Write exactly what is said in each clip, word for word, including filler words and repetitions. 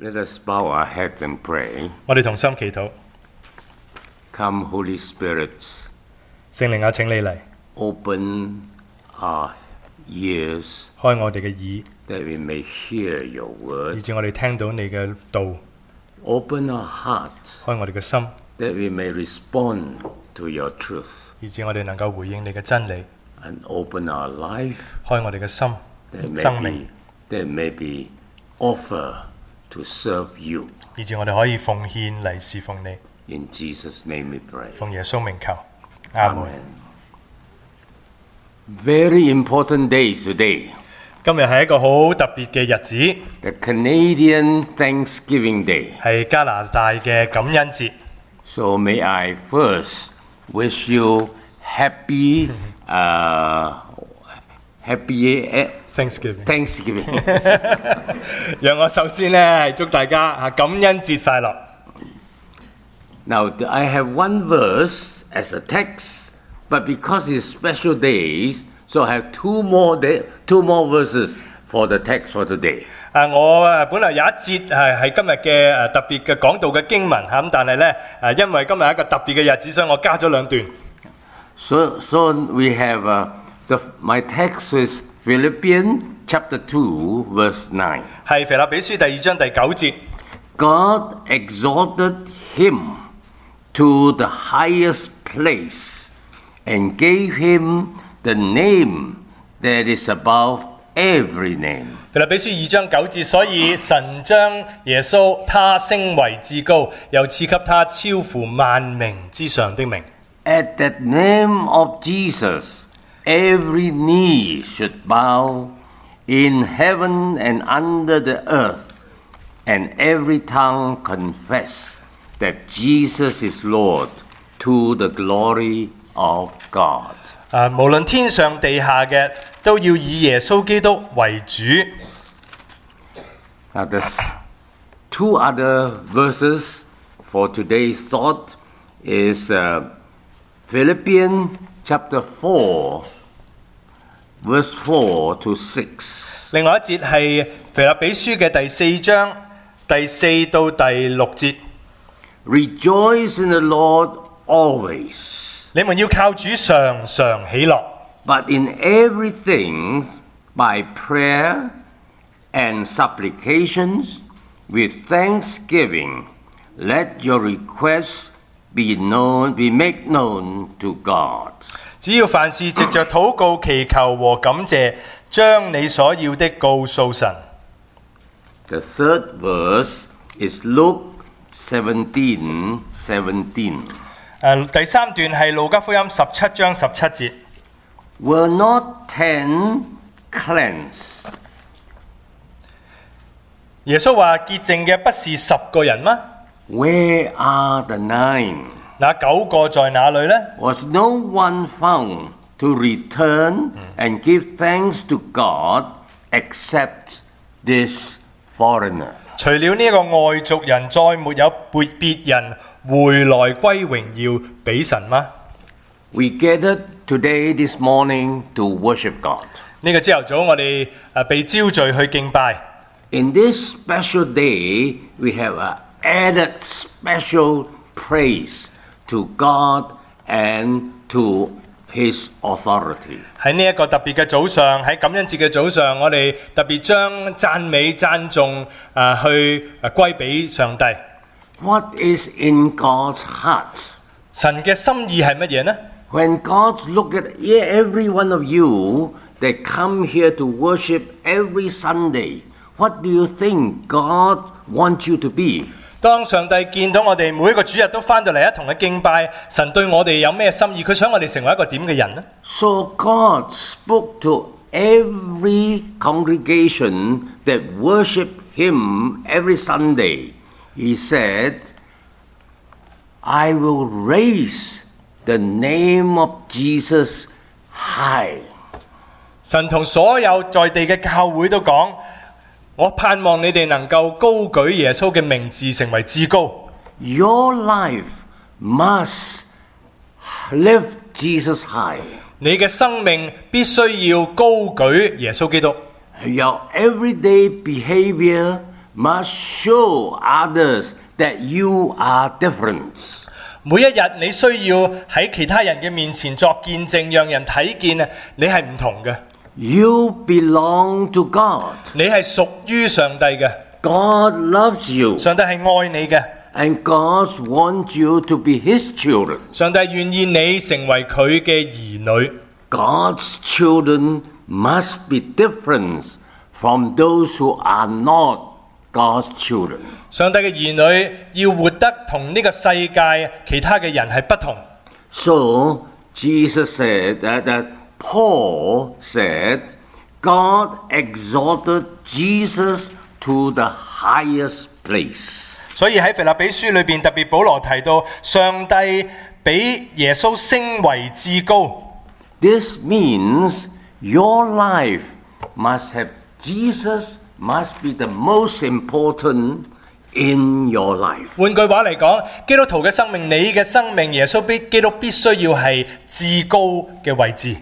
Let us bow our heads and pray. 我哋同心祈禱， Come, Holy Spirit, 聖靈啊，請你嚟 open our ears 開我哋嘅耳， that we may hear your 以 word. 致我哋聽到你嘅道， Open our hearts 開我哋嘅心， that we may respond to your truth. 以致我哋能夠回應你嘅真理， And open our life 開我哋嘅心 that 生 may 命， be, that may be offer to serve you. 以致我哋可以奉獻嚟侍奉你。 In Jesus' name we pray. 奉耶穌名求，阿門。 Very important day today. 今日係一個好特別嘅日子， The Canadian Thanksgiving Day. 係加拿大嘅感恩節。 So may I first wish you happy, uh, happy uh, Thanksgiving， Thanksgiving. 讓我首先呢係祝大家啊感恩節快樂。 Now I have one verse as a text, but because it's special days, so I have two more day, two more verses for the text for today. 啊，我誒本來有一節係係今日嘅誒特別嘅講道嘅經文嚇，咁但係咧誒因為今日係一個特別嘅日子，所以我加咗兩段。 So, so we have uh, the my text is Philippians chapter two, verse nine. 係腓立比書第二章第九節。 God exalted him to the highest place and gave him the name that is above every name. 腓立比書二章九節，所以神將耶穌他升為至高，又賜給他超乎萬名之上的名。 At that name of Jesus, every knee should bow in heaven and under the earth, and every tongue confess that Jesus is Lord, to the glory of God. 啊，無論天上地下嘅，都要以耶穌基督為主。 Now, there's two other verses for today's thought is uh, Philippians chapter four, verse four to six. 另外一節係腓立比書嘅第四章第四到第六節。 Rejoice in the Lord always. 你們要靠主常常喜樂， But in everything, by prayer and supplications, with thanksgiving, let your requests be known, be made known to God. 只要凡事藉着禱告、祈求和感謝，將你所要的告訴神。 The third verse is Luke seventeen seventeen. 誒、第三段係路加福音十七章十七節。 Were not ten cleansed? 耶穌話潔淨嘅不是十個人嗎？ Where are the nine? 那九個在哪裏呢？ Was no one found to return and give thanks to God except this foreigner? 除了呢個外族人，再沒有別別人回來歸榮耀俾神嗎？ We gathered today, this morning, to worship God. 呢個朝頭早我哋誒被招聚去敬拜。 In this special day, we have an added special praise to God and to His authority. 喺呢一個特別嘅早上，喺感恩節嘅早上，我哋特別將讚美讚頌誒去誒歸俾上帝。 What is in God's heart? 神嘅心意係乜嘢呢？ When God look at every one of you that come here to worship every Sunday, what do you think God wants you to be? 當上帝見到我哋每一個主日都翻到嚟一同嘅敬拜，神對我哋有咩心意？佢想我哋成為一個點嘅人呢？ So God spoke to every congregation that worship Him every Sunday. He said, I will raise the name of Jesus high. 神同所有在地嘅教會都講，我盼望你哋能夠高舉耶穌嘅名字成為至高。 Your life must lift Jesus high. 你嘅生命必須要高舉耶穌基督。 Your everyday behavior must show others that you are different. 每一日你需要喺其他人嘅面前作見證，讓人睇見你係唔同嘅。 You belong to God. 你係屬於上帝嘅。 God loves you. 上帝係愛你嘅。 And God wants you to be His children. 上帝願意你成為佢嘅兒女。 God's children must be different from those who are not God's children. 上帝嘅兒女要活得同呢個世界其他嘅人係不同。 So Jesus said that, that Paul said God exalted Jesus to the highest place. 所以喺腓立比書裏邊特別保羅提到，上帝俾耶穌升為至高。 This means your life must have Jesus must be the most important in your life. 換句話嚟講，基督徒嘅生命，你嘅生命，耶穌必基督必須要係至高嘅位置。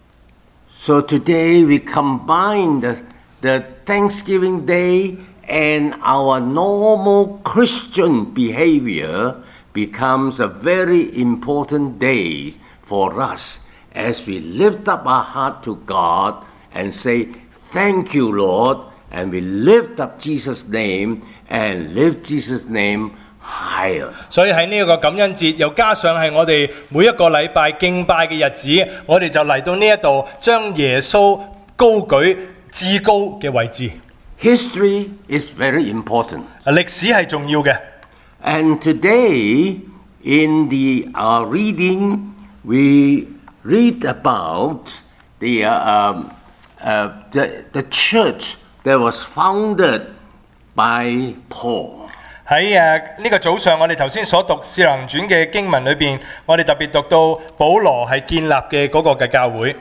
So today we combine the, the Thanksgiving Day and our normal Christian behavior becomes a very important day for us as we lift up our heart to God and say, thank you, Lord, and we lift up Jesus' name and lift Jesus' name higher. 所以喺呢一個感恩節，又加上係我哋每一個禮拜敬拜嘅日子，我哋就嚟到呢一度，將耶穌高舉至高嘅位置。 History is very important. 歷史係重要嘅。 And today, in the uh, reading, we read about the, uh, um, uh, the, the church that was founded by Paul. 喺誒呢個早上，我哋頭先所讀《使徒行傳》嘅經文裏邊，我哋特別讀到保羅係建立嘅嗰個嘅教會。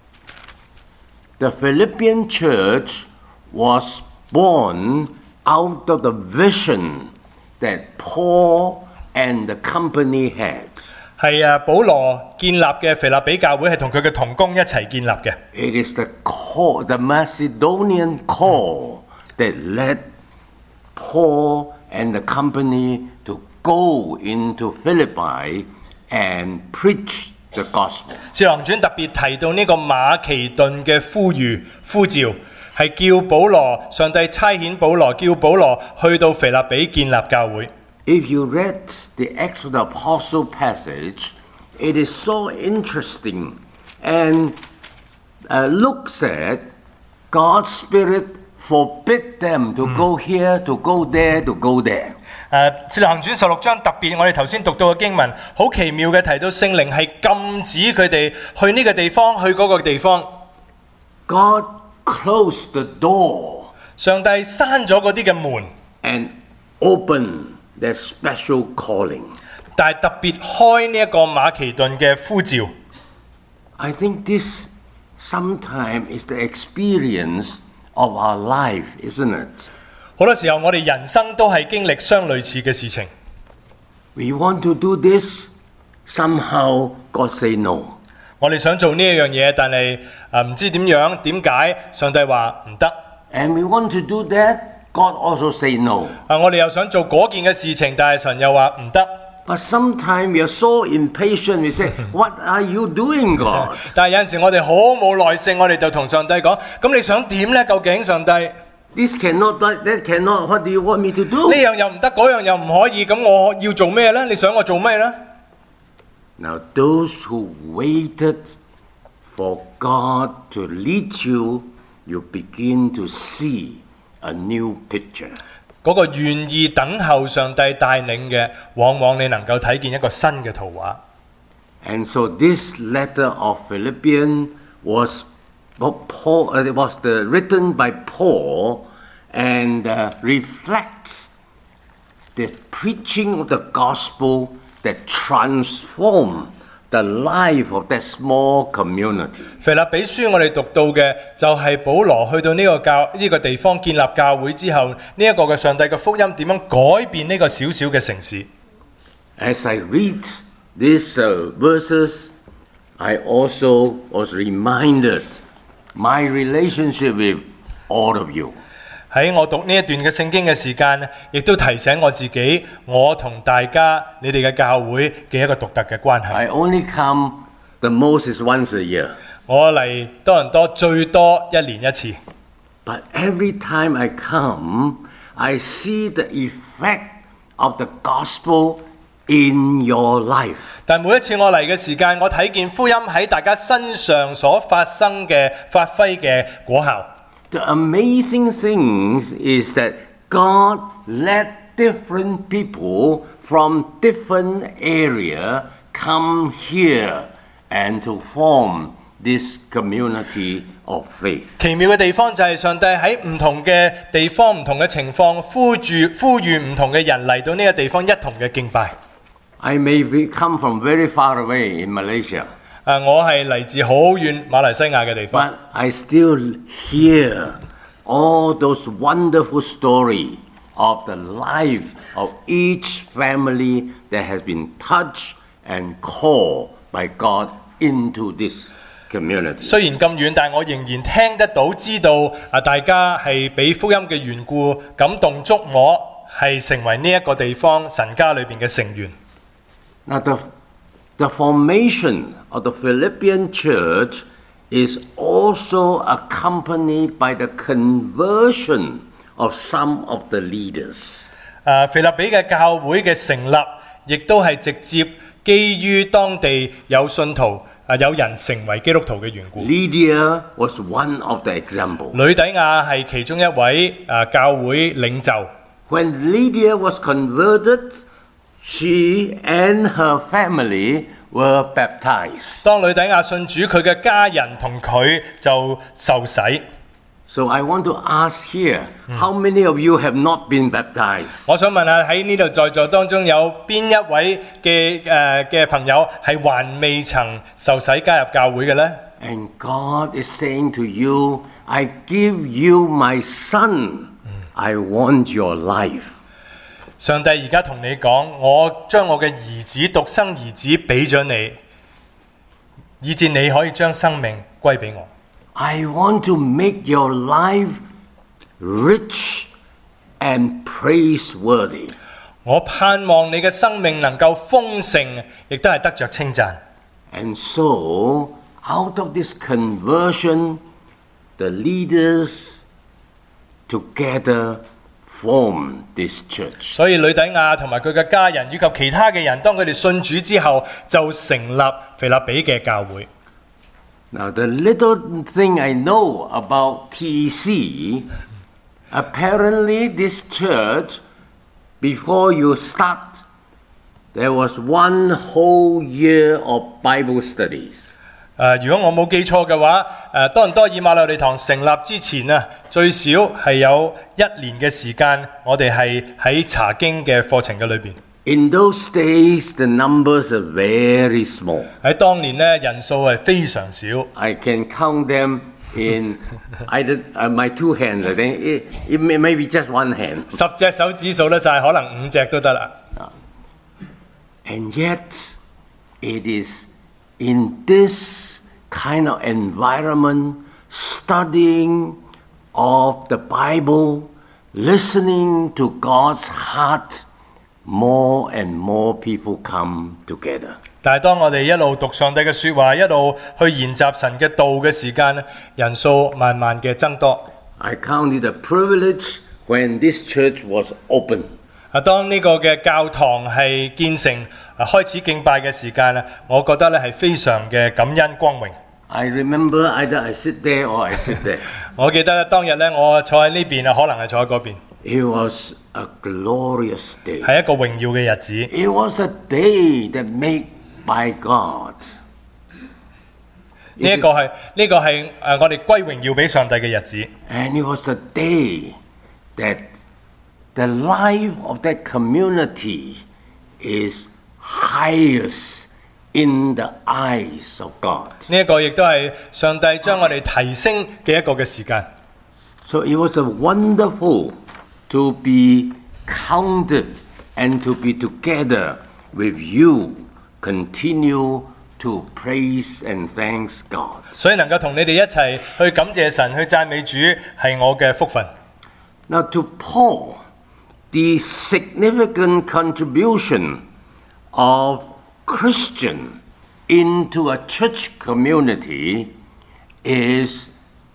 The Philippian church was born out of the vision that Paul and the company had. 係啊，保羅建立嘅腓立比教會係同佢嘅同工一齊建立嘅。 It is the call, the Macedonian call that led Paul and the company to go into Philippi and preach the gospel. 使徒行傳特別提到呢個馬其頓嘅呼籲呼召，係叫保羅，上帝差遣保羅，叫保羅去到腓立比建立教會。 If you read the Acts of the Apostle passage, it is so interesting and uh, looks at God's Spirit forbid them to go here, to go there, to go there. 誒，使徒行傳十六章特別，我哋頭先讀到嘅經文，好奇妙嘅提到聖靈係禁止佢哋去呢個地方，去嗰個地方。 God closed the door 上帝閂咗嗰啲嘅門， and opened their special calling. 但係特別開呢一個馬其頓嘅呼召。 I think this sometimes is the experience of our life, isn't it? 好多時候我哋人生都係經歷相類似嘅事情。 We want to do this, somehow God say no. 我哋想做呢一樣嘢，但係誒唔知點樣點解上帝話唔得。 And we want to do that, God also say no. 啊，我哋又想做嗰件嘅事情，但係神又話唔得。 But sometimes we are so impatient, we say, what are you doing, God? 但係有陣時我哋好冇耐性，我哋就同上帝講：咁你想點呢？究竟上帝？ This cannot, that cannot, what do you want me to do? 呢樣又唔得，嗰樣又唔可以，咁我要做咩呢？你想我做咩呢？ Now those who waited for God to lead you, you begin to see a new picture. 嗰個願意等候上帝帶領嘅，往往你能夠睇見一個新嘅圖畫。 And so this letter of Philippians was Paul, uh, it was the, written by Paul and uh, reflects the preaching of the gospel that transformed the life of that small community. 腓立比書我哋讀到嘅就係保羅去到呢個教呢、這個地方建立教會之後，呢、這、一個嘅上帝嘅福音點樣改變呢個小小嘅城市。 As I read these uh, verses, I also was reminded my relationship with all of you. 喺我讀呢一段嘅聖經嘅時間，亦都提醒我自己，我同大家你哋嘅教會嘅一個獨特嘅關係。 I only come the most is once a year. 我嚟多倫多最多一年一次， But every time I come, I see the effect of the gospel in your life. 但每一次我嚟嘅時間，我睇見福音喺大家身上所發生嘅、發揮嘅果效。 The amazing thing is that God let different people from different area come here and to form this community of faith. 奇妙嘅地方就係上帝喺唔同嘅地方、唔同嘅情況，呼住呼籲唔同嘅人嚟到呢個地方一同嘅敬拜。 I may be come from very far away in Malaysia, 啊，我係嚟自好遠馬來西亞嘅地方， but I still hear all those wonderful stories of the life of each family that has been touched and called by God into this community. 雖然咁遠，但係我仍然聽得到、知道啊，大家係俾福音嘅緣故感動觸摸，係成為呢一個地方神家裏邊嘅成員。 Now, the, the formation of the Philippian church is also accompanied by the conversion of some of the leaders. 啊，腓立比嘅教會嘅成立，亦都係直接基於當地有信徒啊，有人成為基督徒嘅緣故。 Lydia was one of the examples. 呂底亞係其中一位啊教會領袖。 When Lydia was converted, she and her family were baptized. 當呂底亞信主，佢嘅家人同佢就受洗。 So I want to ask here, how many of you have not been baptized? 我想問下喺呢度在座當中有邊一位嘅誒嘅朋友係還未曾受洗加入教會嘅呢？ And God is saying to you, I give you my son. I want your life. 上帝而家同你講，我將我嘅兒子獨生兒子俾咗你，以致你可以將生命歸俾我。 I want to make your life rich and praiseworthy. 我盼望你嘅生命能夠豐盛，亦都係得着稱讚。 And so, out of this conversion, the leaders together form this church. 所以呂底亞同埋佢嘅家人以及其他嘅人，當佢哋信主之後，就成立腓立比嘅教會。 Now, the little thing I know about T C, apparently this church, before you start, there was one whole year of Bible studies. 誒、如果我冇記錯嘅話，誒、多倫多以馬內利堂成立之前啊，最少係有一年嘅時間，我哋係喺查經嘅課程嘅裏邊。 In those days, the numbers are very small. 喺當年咧，人數係非常少。 I can count them in either uh, my two hands. I think it, it may, maybe just one hand. 十隻手指數得晒，可能五隻都得啦。 And yet, it is in this kind of environment, studying of the Bible, listening to God's heart, more and more people come together. 但係當我哋一路讀上帝嘅説話，一路去研習神嘅道嘅時間咧，人數慢慢嘅增多。 I count it a privilege when this church was open. 啊，當呢個嘅教堂係建成啊開始敬拜嘅時間咧，我覺得咧係非常嘅感恩光榮。 I remember either I sit there or I sit there. 我記得當日咧，我坐喺呢邊啊，可能係坐喺嗰邊， It was a glorious day. 係一個榮耀嘅日子。 It was a day that made by God. 呢一個係呢個係誒我哋歸榮耀俾上帝嘅日子。 And it was a day that the life of that community is highest in the eyes of God. 呢一個亦都係上帝將我哋提升嘅一個嘅時間。 So it was a wonderful to be counted and to be together with you, continue to praise and thanks God. 所以能夠同你哋一齊去感謝神、去讚美主，係我嘅福分。 Now, to Paul, the significant contribution of Christian into a church community is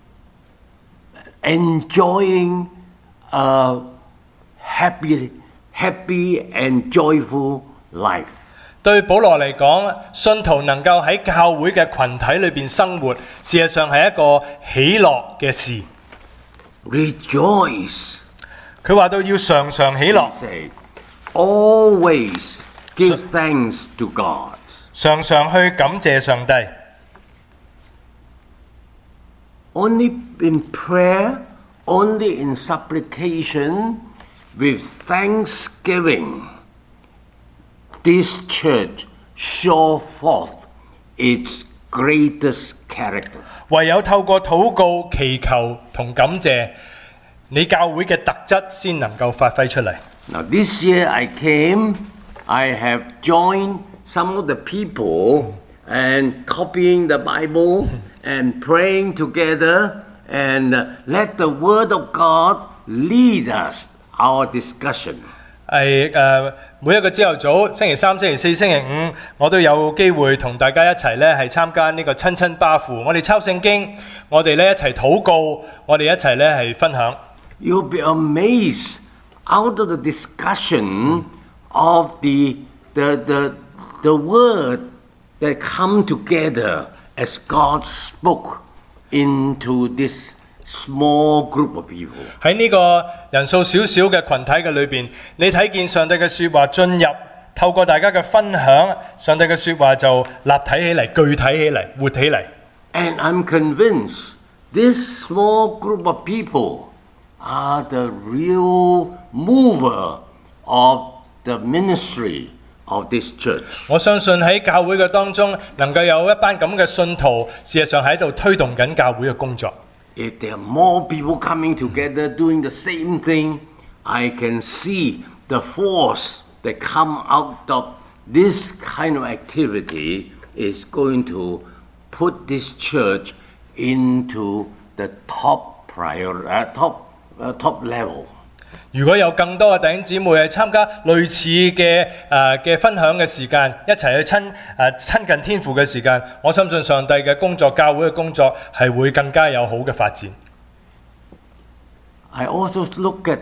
enjoying a happy, happy and joyful life. 對保羅嚟講，信徒能夠喺教會嘅群體裏邊生活，事實上係一個喜樂嘅事。 Rejoice. 佢話到要常常喜樂， He said, always give thanks to God. 常常去感謝上帝。 Only in prayer, only in supplication, with thanksgiving, this church show forth its greatest character. 唯有透過禱告、祈求同感謝，你教會嘅特質先能夠發揮出嚟。 Now this year I came, I have joined some of the people and copying the Bible and praying together and uh, let the Word of God lead us, our discussion. 係誒、呃，每一個朝頭早，星期三、星期四、星期五，我都有機會同大家一齊咧係參加呢個親親巴父。我哋抄聖經，我哋咧一齊禱告，我哋一齊咧係分享。 You'll be amazed out of the discussion of the, the, the, the word that come together as God spoke into this small group of people. 喺呢個人數少少嘅群體嘅裏邊，你睇見上帝嘅説話進入，透過大家嘅分享，上帝嘅説話就立體起嚟、具體起嚟、活起嚟。 And I'm convinced this small group of people are the real mover of the ministry of this church. 我相信喺教會嘅當中，能夠有一班咁嘅信徒，事實上喺度推動緊教會嘅工作。 If there are more people coming together doing the same thing, I can see the force that come out of this kind of activity is going to put this church into the top prior, uh, top, uh, top level. 如果有更多嘅弟兄姊妹係參加類似嘅誒嘅分享嘅時間，一齊去親誒、呃、親近天父嘅時間，我相信上帝嘅工作、教會嘅工作係會更加有好嘅發展。 I also look at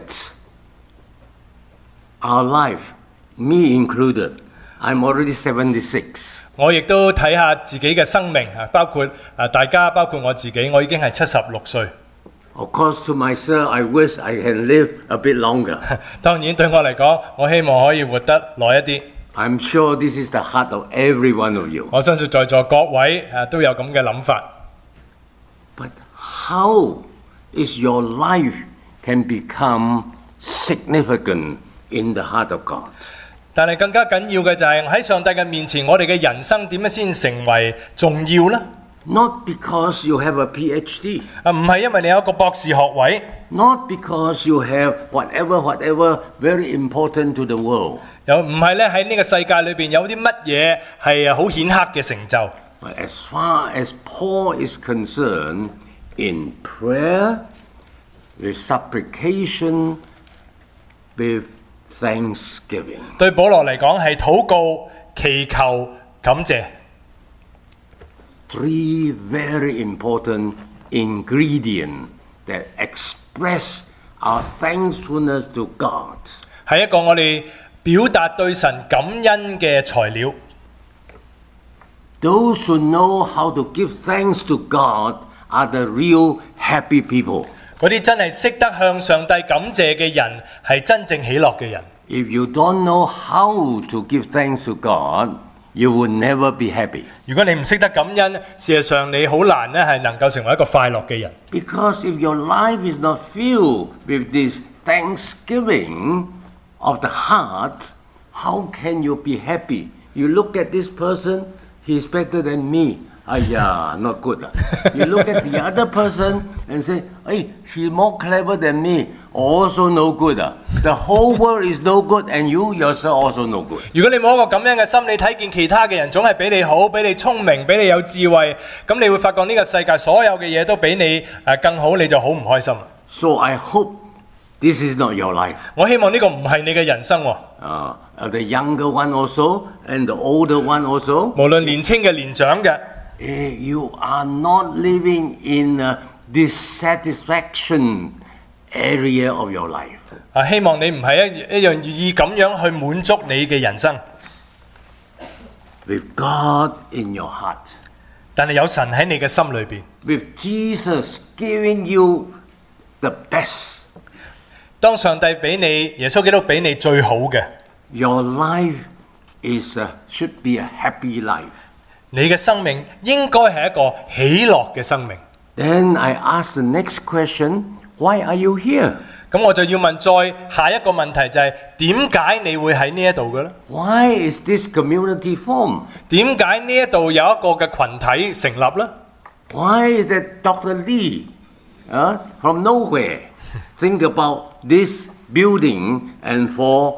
our life, me included. I'm already seventy-six. 我亦都睇下自己嘅生命啊，包括誒大家，包括我自己，我已經係七十六歲。 Of course, to myself, I wish I can live a bit longer. 當然對我嚟講，我希望可以活得耐一啲。 I'm sure this is the heart of every one of you. 我相信在座各位誒都有咁嘅諗法。 But how is your life can become significant in the heart of God? 但係更加緊要嘅就係喺上帝嘅面前，我哋嘅人生點樣先成為重要呢？ Not because you have a PhD. 啊，唔係因為你有一個博士學位， Not because you have whatever, whatever very important to the world. 又唔係咧喺呢個世界裏邊有啲乜嘢係好顯赫嘅成就。 But as far as Paul is concerned, in prayer, with supplication, with thanksgiving. 對保羅嚟講係禱告、祈求、感謝。 Three very important ingredients that express our thankfulness to God. 係一個我哋表達對神感恩嘅材料。 Those who know how to give thanks to God are the real happy people. 嗰啲真係識得向上帝感謝嘅人，係真正喜樂嘅人。 If you don't know how to give thanks to God, you will never be happy. 如果你唔識得感恩，事實上你好難咧係能夠成為一個快樂嘅人。 Because if your life is not filled with this thanksgiving of the heart, how can you be happy? You look at this person, he's better than me. Ayah, not good. You look at the other person and say, hey, she's more clever than me. Also no good. The whole world is no good and you yourself also no good. 如果你冇一個咁樣嘅心，你睇見其他嘅人總係比你好，比你聰明，比你有智慧，咁你會發覺呢個世界所有嘅嘢都比你誒更好，你就好唔開心。 So I hope This is not your life. 我希望呢個唔係你嘅人生喎。 Uh, uh, the younger one also and the older one also. 無論年青嘅年長嘅， Eh, you are not living in a dissatisfaction area of your life. 啊，希望你唔係一一樣以咁樣去滿足你嘅人生， With God in your heart. 但係有神喺你嘅心裏邊。 With Jesus giving you the best. 當上帝俾你，耶穌基督俾你最好嘅， Your life is a, should be a happy life. 你嘅生命應該係一個喜樂嘅生命。 Then I ask the next question, why are you here? 咁我就要問再下一個問題就係點解你會喺呢一度嘅咧？ Why is this community formed? 點解呢一度有一個嘅群體成立咧？ Why is that Doctor Lee uh, from nowhere think about this building and for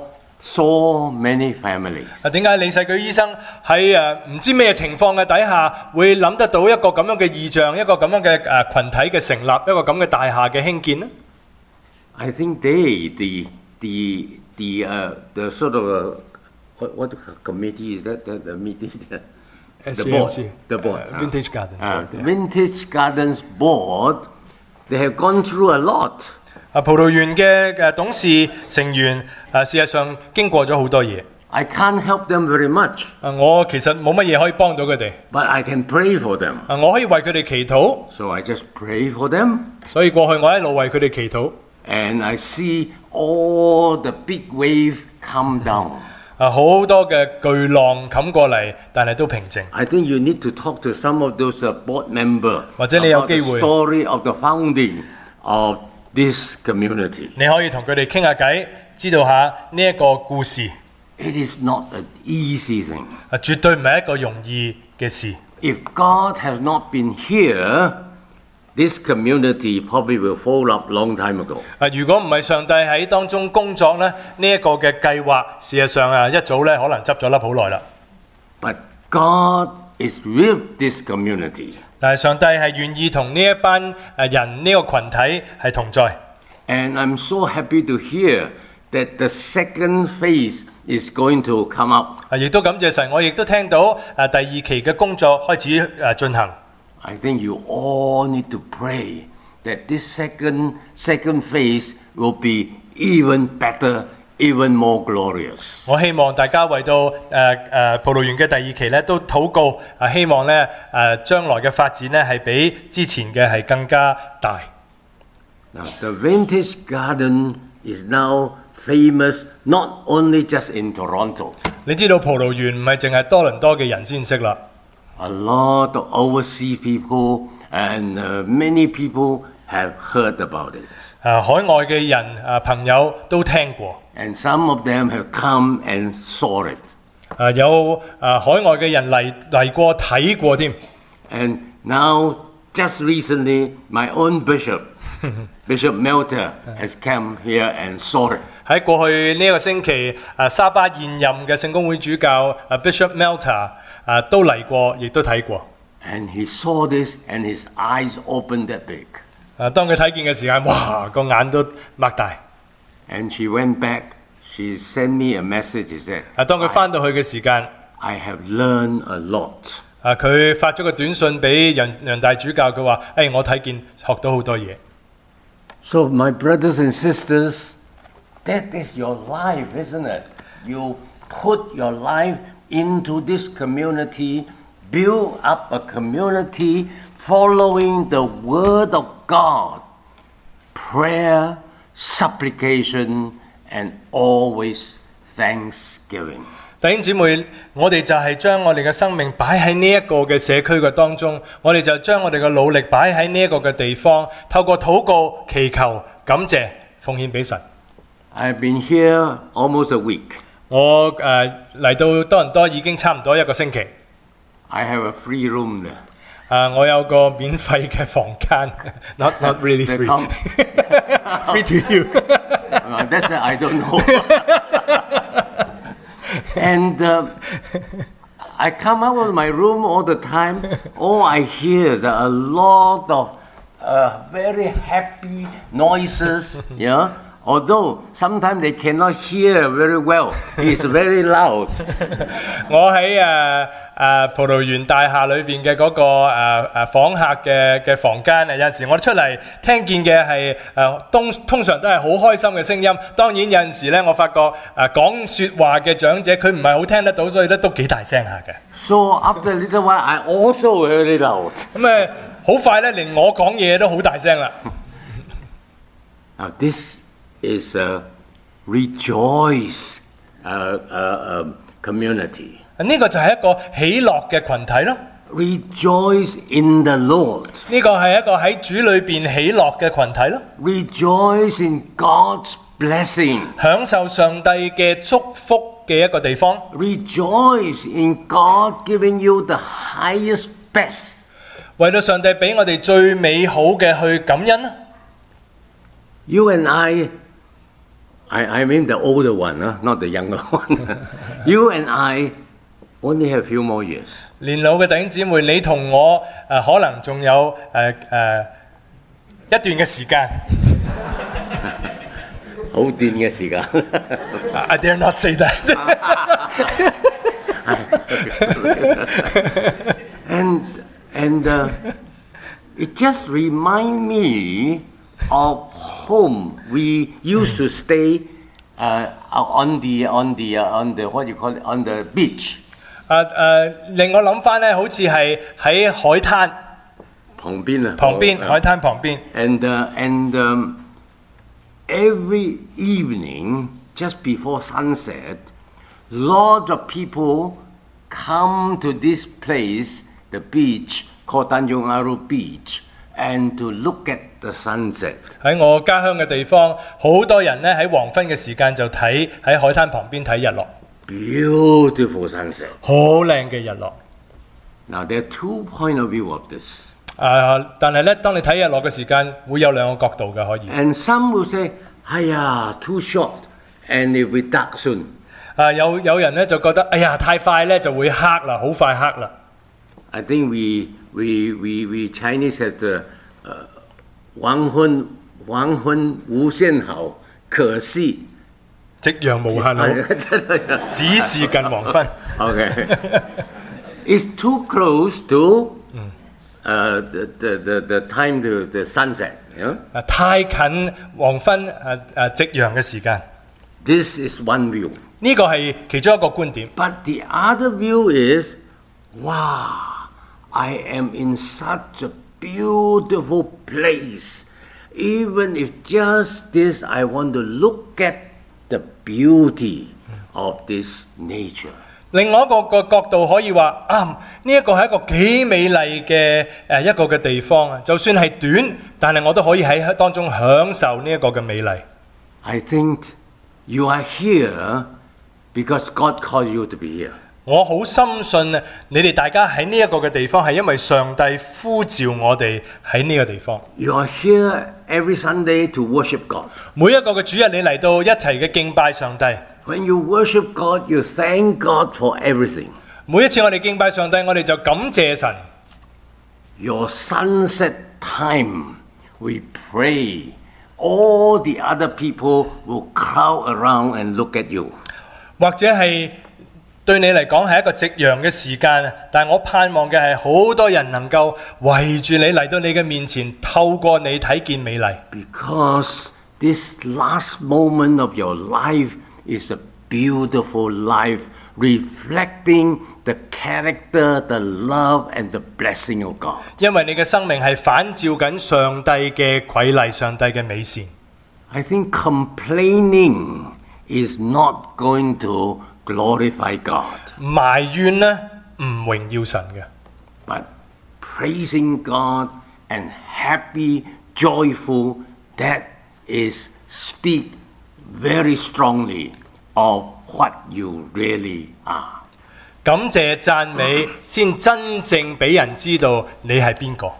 so many families? 啊，點解李世舉醫生喺誒唔知咩情況嘅底下會諗得到一個咁樣嘅異象，一個咁樣嘅誒群體嘅成立，一個咁嘅大廈嘅興建呢？ I think they, the the the uh, the sort of uh, what, what committee is that? The, the meeting, the, the board, the board, uh, Vintage Garden. uh, the Vintage Gardens board. They have gone through a lot. 啊，葡萄園嘅誒董事成員誒，事實上經過咗好多嘢。 I can't help them very much, 啊，我其實冇乜嘢可以幫到佢哋。 but I can pray for them. 啊，我可以為佢哋祈禱， So I just pray for them, 所以過去我一路為佢哋祈禱。 and I see all the big wave come down. 啊，好多嘅巨浪冚過嚟，但係都平靜。 I think you need to talk to some of those uh, board members 或者你有 about the 機會 story of the founding of this community. 你可以同佢哋傾下偈，知道下呢一個故事。 It is not an easy thing. 啊，絕對唔係一個容易嘅事。 If God has not been here, this community probably will fold up long time ago. 啊，如果唔係上帝喺當中工作咧，呢一個嘅計劃，事實上啊，一早咧可能執咗粒好耐啦。 But God is with this community. 但係上帝係願意同呢一班誒人呢個群體係同在。 And I'm so happy to hear that the second phase is going to come up. 啊，亦都感謝神，我亦都聽到誒第二期嘅工作開始誒進行。 I think you all need to pray that this second second phase will be even better, even more glorious. 我希望大家為到誒誒葡萄園嘅第二期咧都禱告，啊希望咧誒將來嘅發展咧係比之前嘅係更加大。 Now, the Vintage Garden is now famous not only just in Toronto. 你知道葡萄園唔係淨係多倫多嘅人先識啦， A lot of overseas people and uh, many people have heard about it. 啊海外嘅人啊朋友都聽過， And some of them have come and saw it. 啊有啊海外嘅人嚟嚟過睇過添。 And now, just recently, my own bishop, Bishop Melter, has come here and saw it. 喺過去呢一個星期，啊沙巴現任嘅聖公會主教啊 Bishop Melter 啊都嚟過，亦都睇過。 And he saw this and his eyes opened that big. 啊當佢睇見嘅時間，哇個眼都擘大。 And she went back, she sent me a message, she said, 啊當佢翻到去嘅時間， I have learned a lot. 啊佢發咗個短信俾楊楊大主教，佢話：誒、哎、我睇見學到好多嘢。 So my brothers and sisters, that is your life, isn't it? You put your life into this community, build up a community following the word of God, prayer, supplication, and always thanksgiving. 弟兄姊妹，我哋就係將我哋嘅生命擺喺呢一個嘅社區嘅當中，我哋就將我哋嘅努力擺喺呢一個嘅地方，透過禱告、祈求、感謝、奉獻俾神。 I've been here almost a week. 我誒嚟、呃、到多倫多已經差唔多一個星期。 I have a free room there. 啊、我有個免費嘅房間，not not really They free, come- free to you 。 Uh, that's that I don't know. And uh, I come out of my room all the time. All I hear is a lot of uh, very happy noises, yeah, although sometimes they cannot hear very well. It's very loud. 我喺誒誒葡萄園大廈裏邊嘅嗰個誒誒訪客嘅嘅房間啊，有陣時我出嚟聽見嘅係誒通通常都係好開心嘅聲音。當然有陣時咧，我發覺誒講説話嘅長者佢唔係好聽得到，所以咧都幾大聲下嘅。 So after a little while, I also very loud. 咁誒好快咧，連我講嘢都好大聲啦。 Now this is a rejoice uh, uh, um, community. 呢個就係一個喜樂嘅群體咯。 Rejoice in the Lord. 呢個係一個喺主裏邊喜樂嘅群體咯。 Rejoice in God's blessing. 享受上帝嘅祝福嘅一個地方。 Rejoice in God giving you the highest best. 為到上帝俾我哋最美好嘅去感恩啦。 You and I, I, I mean the older one, huh? Not the younger one. You and I only have a few more years. 年老嘅弟兄姊妹，你同我誒、呃、可能仲有誒誒、呃呃、一段嘅時間。 好短嘅時間。 I dare not say that. and and uh, it just remind me of home. We used to stay uh, on the on the uh, on the what do you call it on the beach. 誒誒，令我諗翻咧，好似係喺海灘旁邊啊， 旁邊海灘旁邊。 And uh, and um, every evening, just before sunset, lots of people come to this place, the beach called Tanjung Aru Beach, and to look at the sunset. 喺我家鄉嘅地方，好多人咧喺黃昏嘅時間就睇喺海灘旁邊睇日落。 Beautiful sunset. 好靚嘅日落。 Now there are two point of view of this. 誒，但係咧，當你睇日落嘅時間，會有兩個角度嘅可以。 And some will say, "哎呀, too short, and it will dark soon." 啊，有有人咧就覺得，哎呀，太快咧就會黑啦，好快黑啦。 I think we we we we Chinese have the 呃黃昏黃昏無限好，可惜夕陽無限好，只是近黃昏。 Okay, it's too close to uh, the, the the the time to the sunset. You know? 啊，太近黃昏誒誒夕陽嘅時間。 This is one view. 呢個係其中一個觀點。 But the other view is, wow, I am in such a beautiful place. Even if just this, I want to look at the beauty of this nature. 另外一個個角度可以話啊，呢一個係一個幾美麗嘅誒一個嘅地方啊！就算係短，但係我都可以喺當中享受呢一個嘅美麗。 I think you are here because God called you to be here. 我好深信啊，你哋大家喺呢一個嘅地方係因為上帝呼召我哋喺呢個地方。 You are here every Sunday to worship God. 每一個嘅主日你嚟到一齊嘅敬拜上帝。 When you worship God, you thank God for everything. 每一次我哋敬拜上帝，我哋就感謝神。 Your sunset time, we pray. All the other people will crowd around and look at you. 或者係對你嚟講係一個夕陽嘅時間，但係我盼望嘅係好多人能夠圍住你嚟到你嘅面前，透過你睇見美麗。 Because this last moment of your life is a beautiful life, reflecting the character, the love, and the blessing of God. 因為你嘅生命係反照緊上帝嘅瑰麗，上帝嘅美善。 I think complaining is not going to glorify God. 埋怨呢唔榮耀神嘅， But praising God and happy, joyful, that is speak very strongly of what you really are. 感謝讚美先真正俾人知道你係邊個。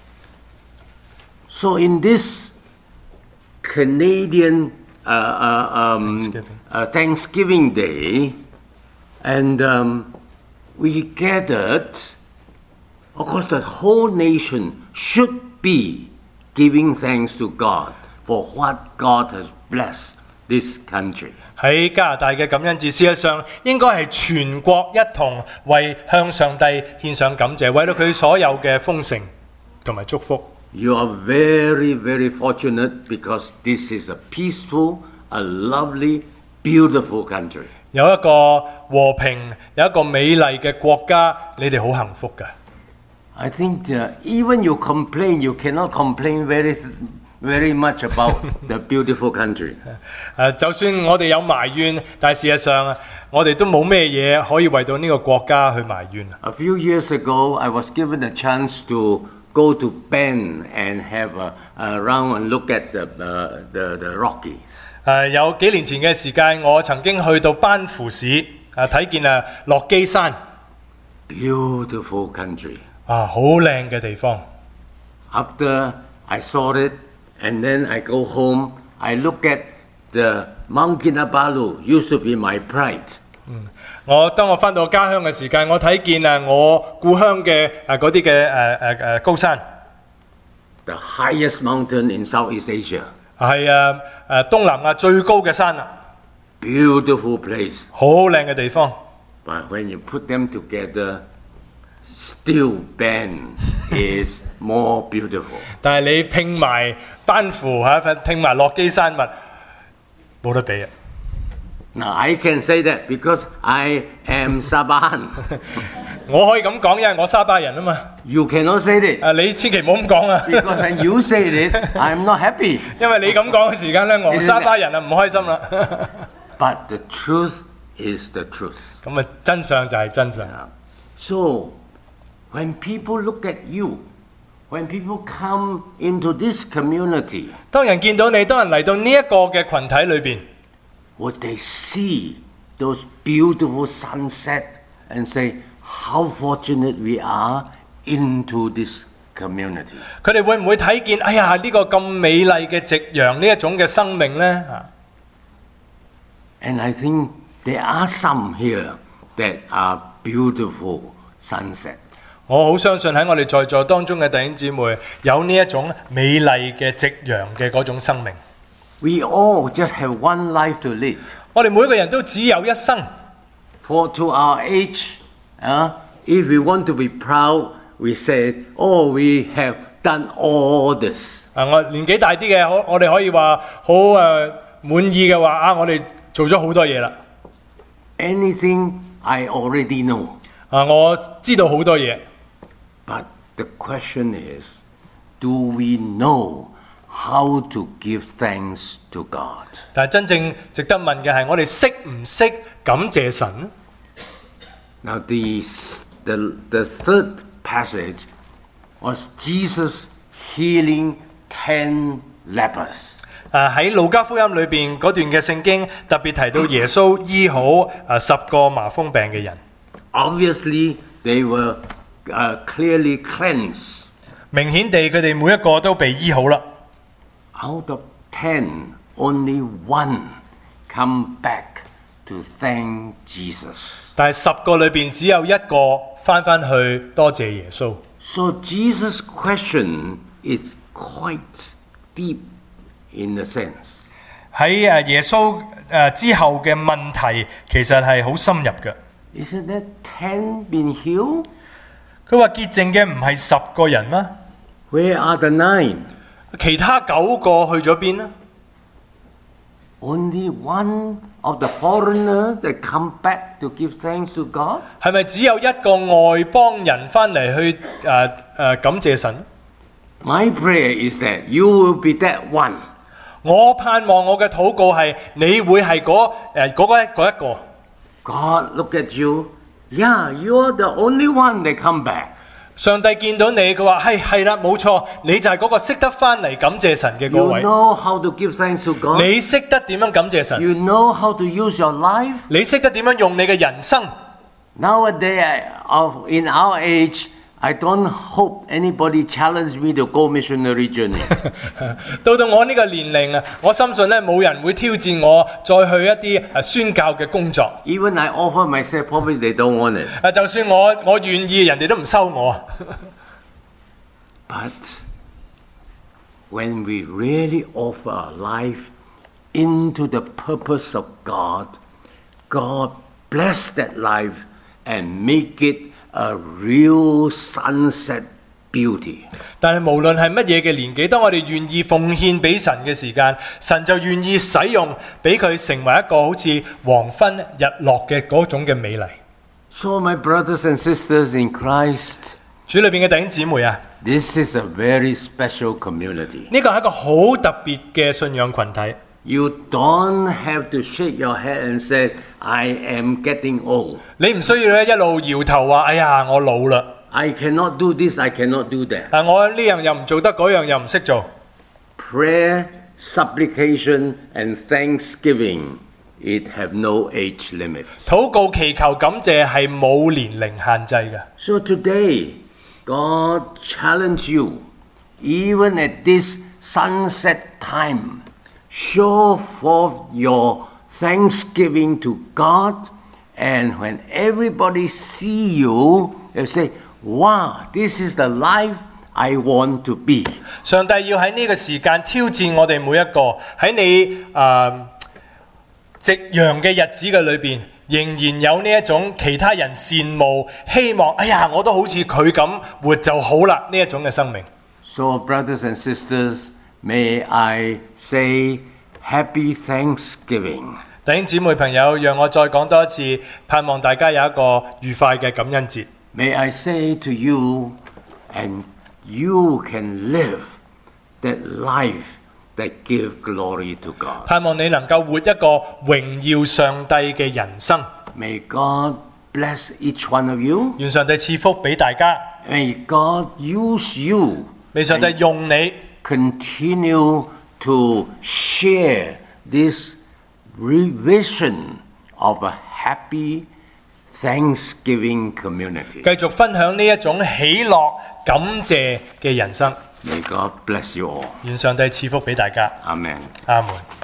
So in this Canadian uh, uh, um, Thanksgiving. Uh, Thanksgiving Day, and um, we gathered, of course, the whole nation should be giving thanks to God for what God has bless this country. 喺加拿大嘅感恩節，事實上應該係全國一同為向上帝獻上感謝，為到佢所有嘅豐盛同埋祝福。 You are very, very fortunate because this is a peaceful, a lovely, beautiful country. 有一個和平、有一個美麗嘅國家，你哋好幸福㗎。 I think uh, even you complain, you cannot complain very, very much about the beautiful country. 誒，就算我哋有埋怨，但係事實上我哋都冇咩嘢可以為到呢個國家去埋怨。 A few years ago, I was given a chance to go to Bend and have a, a round and look at the, uh, the, the Rocky. 誒，有幾年前嘅時間，我曾經去到班夫市誒睇見啊落基山， Beautiful country. 啊好靚嘅地方。 After I saw it, and then I go home, I look at the Mount Kinabalu, used to be my pride. 我當我翻到家鄉嘅時間，我睇見啊我故鄉嘅誒嗰啲嘅誒誒誒高山， The highest mountain in Southeast Asia. 係啊誒東南亞最高嘅山啊， Beautiful place. 好靚嘅地方。 But when you put them together, still Bend is more beautiful. 但係你拼埋班夫嚇，拼埋落基山脈，冇得比啊！ Now I can say that because I am Sabahan. 我可以咁講，因為我沙巴人啊嘛。 You cannot say that 啊，你千祈唔好咁講啊！ because when you say it, I'm not happy. 因為你咁講嘅時間咧，我沙巴人啊唔開心啦。 But the truth is the truth. 咁啊，真相就係真相。 So, when people look at you, when people come into this community, 當人見到你，當人嚟到呢一個嘅群體裏邊， would they see those beautiful sunset and say, how fortunate we are into this community? 佢哋會唔會睇見？哎呀，呢個咁美麗嘅夕陽，呢一種嘅生命呢？ And I think there are some here that are beautiful sunset. 我好相信喺我哋在座當中嘅弟兄姊妹，有呢一種美麗嘅夕陽嘅嗰種生命。 We all just have one life to live. 我哋每個人都只有一生。 For to our age, uh, if we want to be proud, we say, oh, we have done all this. 啊，我年紀大啲嘅，我我哋可以話好誒滿意嘅話啊，我哋做咗好多嘢啦。 Anything I already know. 啊，我知道好多嘢。 But the question is, do we know how to give thanks to God? 但係真正值得問嘅係，我哋識唔識感謝神？ Now, the, the, the third passage was Jesus healing ten lepers. 啊，喺路加福音裏邊嗰段嘅聖經特別提到耶穌醫好啊十個麻風病嘅人。 Obviously, they were uh, clearly cleansed. 明顯地，佢哋每一個都被醫好啦。 Out of ten, only one come back to thank Jesus. 但係十個裏邊只有一個翻返去多謝耶穌。 So Jesus' question is quite deep in a sense. 喺誒耶穌誒之後嘅問題其實係好深入嘅。 Isn't that ten been healed? 佢話潔淨嘅唔係十個人嗎？ Where are the nine? 其他九個去咗邊呢？ Only one of the foreigners that come back to give thanks to God? 係咪只有一個外邦人翻嚟去誒誒、呃呃、感謝神？ My prayer is that you will be that one. 我盼望我嘅禱告係你會係嗰誒嗰個嗰一個。 God look at you. Yeah, you're the only one that come back. 上帝見到你，佢話係係啦，冇錯，你就係嗰個識得翻嚟感謝神嘅嗰 You 位。 know how to give thanks to God. 你識得點樣感謝神？ You know how to use your life. 你識得點樣用你嘅人生？ Nowadays, of in our age, I don't hope anybody challenge me to go missionary journey. 到到我呢個年齡啊，我深信咧冇人會挑戰我再去一啲誒宣教嘅工作。 Even I offer myself, probably they don't want it. 啊，就算我我願意，人哋都唔收我。 But when we really offer our life into the purpose of God, God bless that life and make it a real sunset beauty. 但係無論係乜嘢嘅年紀，當我哋願意奉獻俾神嘅時間，神就願意使用，俾佢成為一個好似黃昏日落嘅嗰種嘅美麗。 So my brothers and sisters in Christ, 主裏邊嘅弟兄姊妹啊， this is a very special community. 呢個係一個好特別嘅信仰群體。 You don't have to shake your head and say, I am getting old. 你唔需要咧一路搖頭話：哎呀，我老啦！ I cannot do this, I cannot do that. 啊，我呢樣又唔做得，嗰樣又唔識做。 Prayer, supplication, and thanksgiving, it have no age limit. 禱告、祈求、感謝係冇年齡限制嘅。 So today, God challenge you, even at this sunset time, show forth your thanksgiving to God, and when everybody see you, they say, wow, this is the life I want to be. 上帝要喺呢個時間挑戰我哋每一個，喺你誒夕陽嘅日子嘅裏邊，仍然有呢一種其他人羨慕、希望，哎呀，我都好似佢咁活就好啦呢一種嘅生命。 So brothers and sisters, may I say happy Thanksgiving. 弟兄姊妹朋友，讓我再講多一次，盼望大家有一個愉快嘅感恩節。 May I say to you, and you can live that life that give glory to God. 盼望你能夠活一個榮耀上帝嘅人生。 May God bless each one of you. 願上帝賜福俾大家， May God use you. 俾上帝用你， Continue to share this vision of a happy Thanksgiving community. 繼續分享呢一種喜樂、感謝嘅人生。 May God bless you all. 願上帝賜福俾大家。 Amen. 阿門。